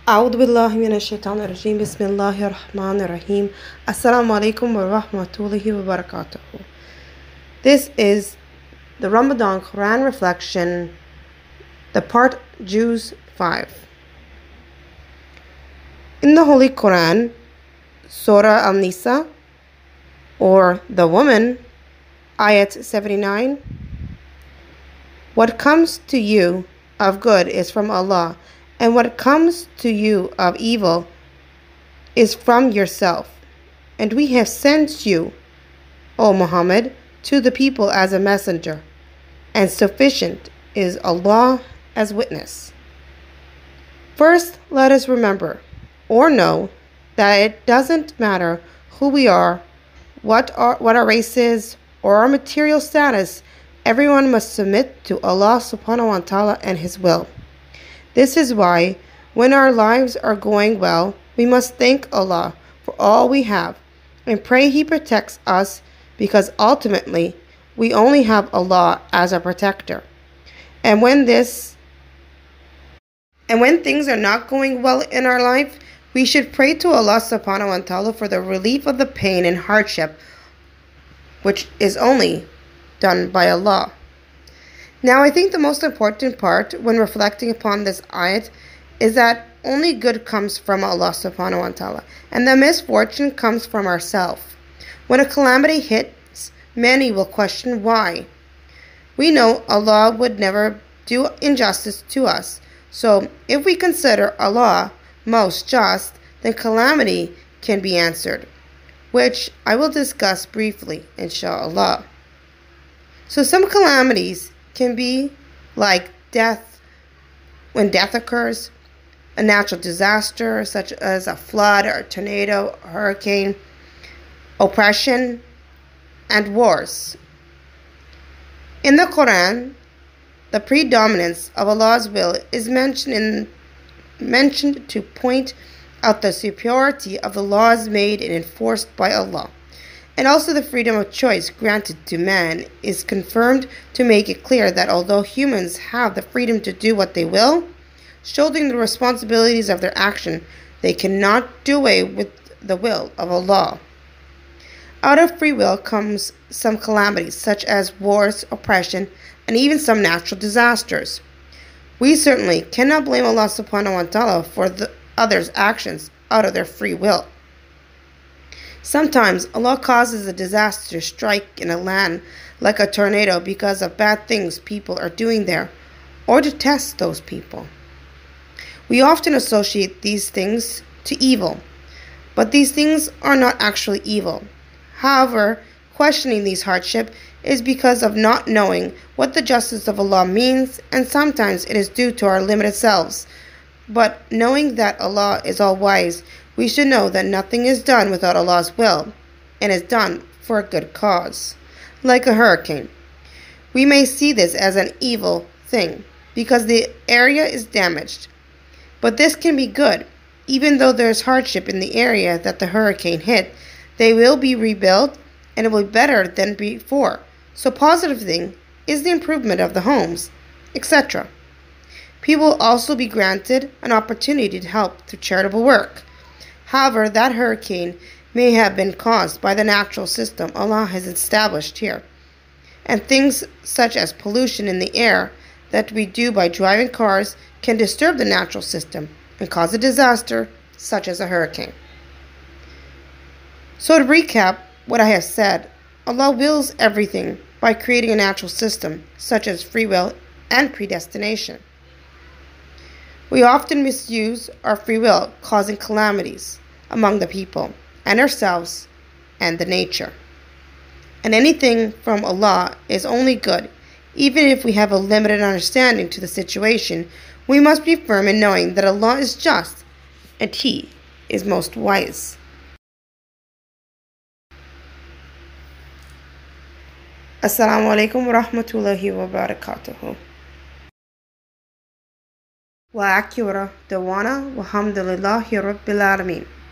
أعوذ بالله من الشيطان الرجيم بسم الله الرحمن الرحيم Assalamu alaikum wa rahmatullahi wa barakatuh. This is the Ramadan Quran reflection, the part Juz 5. In the Holy Quran, Surah Al-Nisa, or the woman, Ayat 79, what comes to you of good is from Allah, and what comes to you of evil is from yourself. And we have sent you, O Muhammad, to the people as a messenger, and sufficient is Allah as witness. First, let us remember or know that it doesn't matter who we are, what our race is, or our material status. Everyone must submit to Allah subhanahu wa ta'ala and His will. This is why, when our lives are going well, we must thank Allah for all we have and pray He protects us, because ultimately we only have Allah as our protector. And when things are not going well in our life, we should pray to Allah subhanahu wa ta'ala for the relief of the pain and hardship, which is only done by Allah. Now, I think the most important part when reflecting upon this ayat is that only good comes from Allah subhanahu wa ta'ala, and the misfortune comes from ourselves. When a calamity hits, many will question why. We know Allah would never do injustice to us, so if we consider Allah most just, then calamity can be answered, which I will discuss briefly, inshallah. So some calamities can be like death, when death occurs, a natural disaster such as a flood or a tornado, a hurricane, oppression, and wars. In the Quran, the predominance of Allah's will is mentioned to point out the superiority of the laws made and enforced by Allah. And also the freedom of choice granted to man is confirmed to make it clear that although humans have the freedom to do what they will, shouldering the responsibilities of their action, they cannot do away with the will of Allah. Out of free will comes some calamities such as wars, oppression, and even some natural disasters. We certainly cannot blame Allah subhanahu wa ta'ala for the others' actions out of their free will. Sometimes Allah causes a disaster to strike in a land like a tornado because of bad things people are doing there, or to test those people. We often associate these things to evil, but these things are not actually evil. However, questioning these hardships is because of not knowing what the justice of Allah means, and sometimes it is due to our limited selves. But knowing that Allah is all-wise, we should know that nothing is done without Allah's will, and is done for a good cause. Like a hurricane, we may see this as an evil thing, because the area is damaged. But this can be good. Even though there is hardship in the area that the hurricane hit, they will be rebuilt, and it will be better than before. So positive thing is the improvement of the homes, etc. People will also be granted an opportunity to help through charitable work. However, that hurricane may have been caused by the natural system Allah has established here, and things such as pollution in the air that we do by driving cars can disturb the natural system and cause a disaster such as a hurricane. So to recap what I have said, Allah wills everything by creating a natural system such as free will and predestination. We often misuse our free will, causing calamities among the people and ourselves and the nature. And anything from Allah is only good. Even if we have a limited understanding to the situation, we must be firm in knowing that Allah is just and He is most wise. Assalamu alaikum wa rahmatullahi wa barakatuh. Wa akira dawana wa hamdulillahi rabbil alameen.